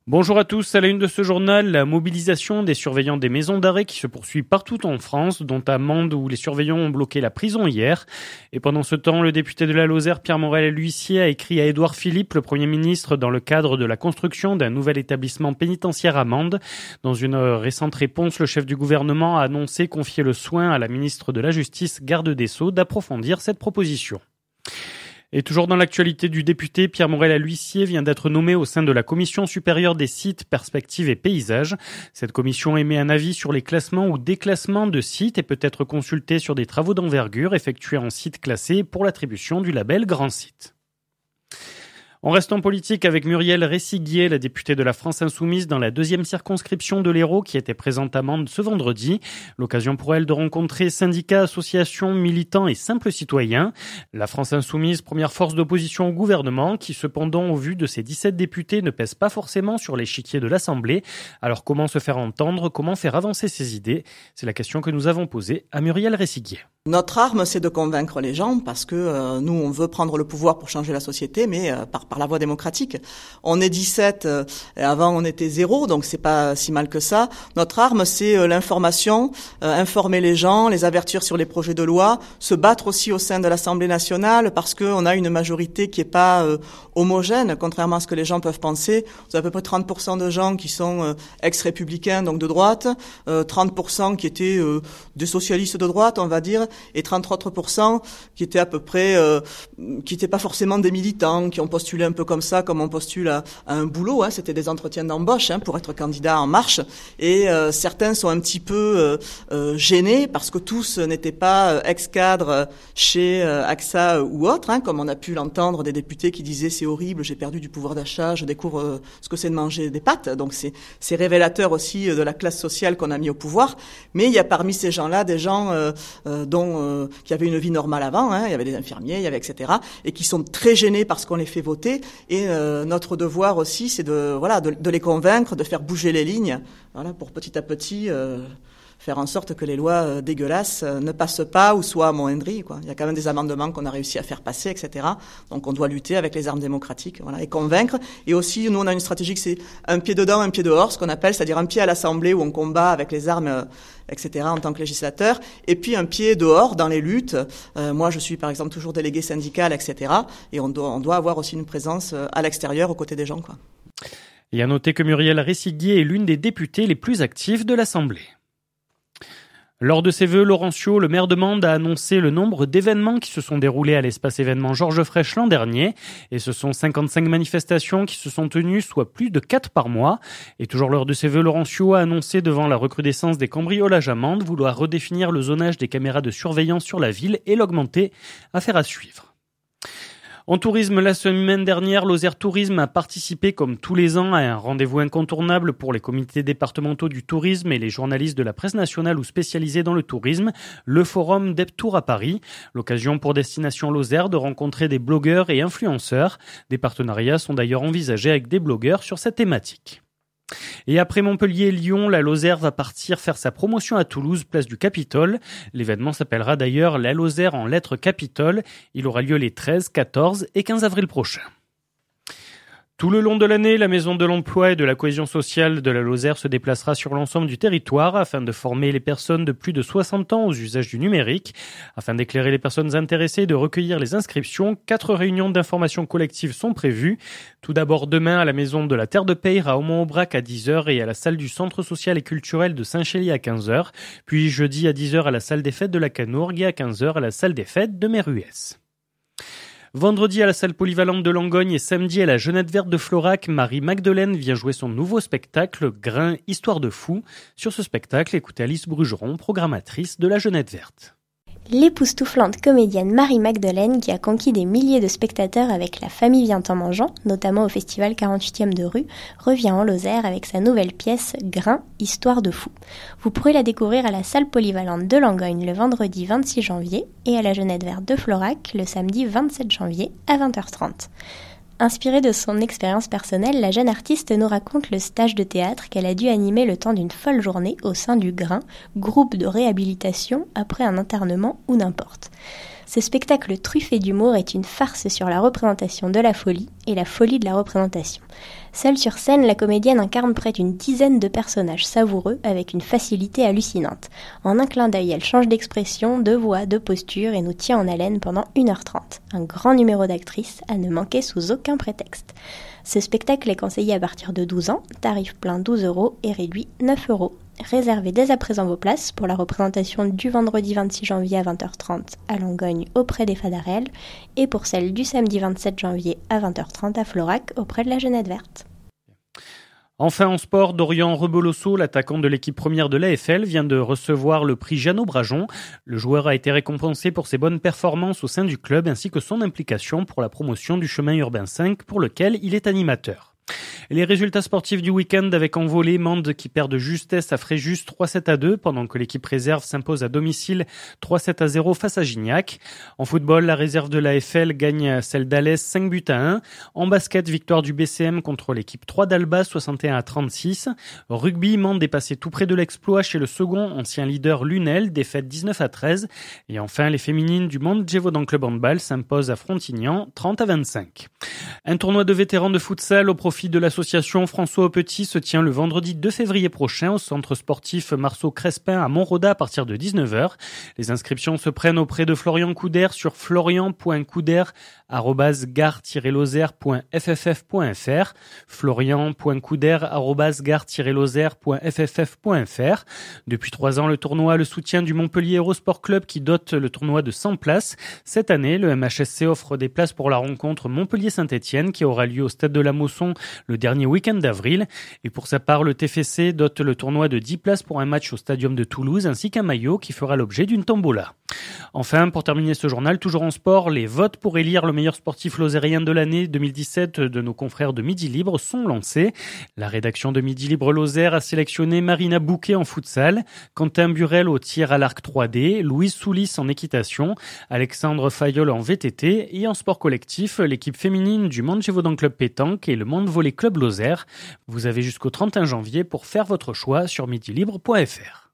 Bonjour à tous, à la une de ce journal, la mobilisation des surveillants des maisons d'arrêt qui se poursuit partout en France, dont à Mende où les surveillants ont bloqué la prison hier. Et pendant ce temps, le député de la Lozère, Pierre Morel-L'Huissier, a écrit à Édouard Philippe, le Premier ministre, dans le cadre de la construction d'un nouvel établissement pénitentiaire à Mende. Dans une récente réponse, le chef du gouvernement a annoncé confier le soin à la ministre de la Justice, garde des Sceaux, d'approfondir cette proposition. Et toujours dans l'actualité du député, Pierre Morel-L'Huissier vient d'être nommé au sein de la Commission supérieure des sites, perspectives et paysages. Cette commission émet un avis sur les classements ou déclassements de sites et peut être consultée sur des travaux d'envergure effectués en sites classés pour l'attribution du label Grand Site. On reste en politique avec Muriel Resiguier, la députée de la France Insoumise dans la 2e circonscription de l'Hérault qui était présente à Mende ce vendredi. L'occasion pour elle de rencontrer syndicats, associations, militants et simples citoyens. La France Insoumise, première force d'opposition au gouvernement, qui cependant, au vu de ses 17 députés, ne pèse pas forcément sur l'échiquier de l'Assemblée. Alors comment se faire entendre, comment faire avancer ses idées? C'est la question que nous avons posée à Muriel Resiguier. Notre arme, c'est de convaincre les gens parce que nous, on veut prendre le pouvoir pour changer la société, mais par la voie démocratique. On est 17, et avant on était 0, donc c'est pas si mal que ça. Notre arme, c'est l'information, informer les gens, les avertir sur les projets de loi, se battre aussi au sein de l'Assemblée nationale parce qu'on a une majorité qui est pas homogène, contrairement à ce que les gens peuvent penser. Vous avez à peu près 30% de gens qui sont ex-républicains, donc de droite, 30% qui étaient des socialistes de droite, on va dire, et 33% qui étaient à peu près, qui n'étaient pas forcément des militants, qui ont postulé un peu comme ça, comme on postule à un boulot. C'était des entretiens d'embauche pour être candidat En Marche. Et certains sont un petit peu gênés parce que tous n'étaient pas ex-cadres chez AXA ou autre, comme on a pu l'entendre des députés qui disaient c'est horrible, j'ai perdu du pouvoir d'achat, je découvre ce que c'est de manger des pâtes. Donc c'est révélateur aussi de la classe sociale qu'on a mis au pouvoir. Mais il y a parmi ces gens-là des gens qui avaient une vie normale avant, il y avait des infirmiers, il y avait etc. et qui sont très gênés parce qu'on les fait voter. Et notre devoir aussi, c'est de les convaincre, de faire bouger les lignes, pour petit à petit faire en sorte que les lois dégueulasses ne passent pas ou soient amoindries. Il y a quand même des amendements qu'on a réussi à faire passer, etc. Donc on doit lutter avec les armes démocratiques, et convaincre. Et aussi, nous, on a une stratégie que c'est un pied dedans, un pied dehors, ce qu'on appelle, c'est-à-dire un pied à l'Assemblée où on combat avec les armes, etc. en tant que législateur, et puis un pied dehors dans les luttes. Moi, je suis par exemple toujours délégué syndical, etc. Et on doit avoir aussi une présence à l'extérieur aux côtés des gens. Et à noter que Muriel Resiguier est l'une des députées les plus actives de l'Assemblée. Lors de ses vœux, Laurencio, le maire de Mende, a annoncé le nombre d'événements qui se sont déroulés à l'espace événement Georges Frêche l'an dernier. Et ce sont 55 manifestations qui se sont tenues, soit plus de 4 par mois. Et toujours lors de ses vœux, Laurencio a annoncé devant la recrudescence des cambriolages à Mende vouloir redéfinir le zonage des caméras de surveillance sur la ville et l'augmenter. Affaire à suivre. En tourisme, la semaine dernière, Lozère Tourisme a participé comme tous les ans à un rendez-vous incontournable pour les comités départementaux du tourisme et les journalistes de la presse nationale ou spécialisés dans le tourisme, le forum DebTour à Paris. L'occasion pour Destination Lozère de rencontrer des blogueurs et influenceurs. Des partenariats sont d'ailleurs envisagés avec des blogueurs sur cette thématique. Et après Montpellier et Lyon, la Lozère va partir faire sa promotion à Toulouse, place du Capitole. L'événement s'appellera d'ailleurs la Lozère en lettres Capitole. Il aura lieu les 13, 14 et 15 avril prochains. Tout le long de l'année, la Maison de l'Emploi et de la Cohésion sociale de la Lozère se déplacera sur l'ensemble du territoire afin de former les personnes de plus de 60 ans aux usages du numérique. Afin d'éclairer les personnes intéressées et de recueillir les inscriptions, 4 réunions d'information collective sont prévues. Tout d'abord demain à la Maison de la Terre de Peyre à Aumont-Aubrac à 10h et à la salle du Centre social et culturel de Saint-Chély à 15h. Puis jeudi à 10h à la salle des fêtes de la Canourgue et à 15h à la salle des fêtes de Méruès. Vendredi à la salle polyvalente de Langogne et samedi à la Jeunette Verte de Florac, Marie-Magdeleine vient jouer son nouveau spectacle Grain, Histoire de fou. Sur ce spectacle, écoutez Alice Brugeron, programmatrice de la Jeunette Verte. L'époustouflante comédienne Marie-Magdeleine, qui a conquis des milliers de spectateurs avec La Famille vient en mangeant, notamment au festival 48e de rue, revient en Lozère avec sa nouvelle pièce Grain, Histoire de fou. Vous pourrez la découvrir à la salle polyvalente de Langogne le vendredi 26 janvier et à la Jeunette Verte de Florac le samedi 27 janvier à 20h30. Inspirée de son expérience personnelle, la jeune artiste nous raconte le stage de théâtre qu'elle a dû animer le temps d'une folle journée au sein du Grain, groupe de réhabilitation après un internement ou n'importe. Ce spectacle truffé d'humour est une farce sur la représentation de la folie et la folie de la représentation. Seule sur scène, la comédienne incarne près d'une dizaine de personnages savoureux avec une facilité hallucinante. En un clin d'œil, elle change d'expression, de voix, de posture et nous tient en haleine pendant 1h30. Un grand numéro d'actrice à ne manquer sous aucun prétexte. Ce spectacle est conseillé à partir de 12 ans, tarif plein 12 € et réduit 9 €. Réservez dès à présent vos places pour la représentation du vendredi 26 janvier à 20h30 à Langogne auprès des Fadarelles et pour celle du samedi 27 janvier à 20h30 à Florac auprès de la Jeunette Verte. Enfin en sport, Dorian Reboloso, l'attaquant de l'équipe première de l'AFL, vient de recevoir le prix Jeannot Brajon. Le joueur a été récompensé pour ses bonnes performances au sein du club ainsi que son implication pour la promotion du chemin urbain 5 pour lequel il est animateur. Et les résultats sportifs du week-end avec en volée Mende qui perd de justesse à Fréjus 3-7-2 pendant que l'équipe réserve s'impose à domicile 3-7-0 face à Gignac. En football, la réserve de l'AFL gagne celle d'Alès 5-1. En basket, victoire du BCM contre l'équipe 3 d'Alba 61-36. Rugby, Mende est passé tout près de l'exploit chez le second ancien leader Lunel, défaite 19-13. Et enfin, les féminines du Mende Gévaudan Club Handball s'imposent à Frontignan 30-25. Un tournoi de vétérans de futsal au profit de l'association François Aupetit se tient le vendredi 2 février prochain au centre sportif Marceau Crespin à Montroda à partir de 19h. Les inscriptions se prennent auprès de Florian Couder sur florian.couder@gare-lozère.fff.fr florian.couder@gare-lozère.fff.fr. Depuis 3 ans, le tournoi a le soutien du Montpellier Eurosport Club qui dote le tournoi de 100 places. Cette année, le MHSC offre des places pour la rencontre Montpellier-Saint-Étienne qui aura lieu au stade de la Mosson le dernier week-end d'avril. Et pour sa part, le TFC dote le tournoi de 10 places pour un match au stadium de Toulouse ainsi qu'un maillot qui fera l'objet d'une tombola. Enfin, pour terminer ce journal, toujours en sport, les votes pour élire le meilleur sportif lozérien de l'année 2017 de nos confrères de Midi Libre sont lancés. La rédaction de Midi Libre Lozère a sélectionné Marina Bouquet en futsal, Quentin Burel au tir à l'arc 3D, Louise Soulis en équitation, Alexandre Fayol en VTT et en sport collectif, l'équipe féminine du Mende Gévaudan Club Pétanque et le Mende Volley Club Lozère. Vous avez jusqu'au 31 janvier pour faire votre choix sur midilibre.fr.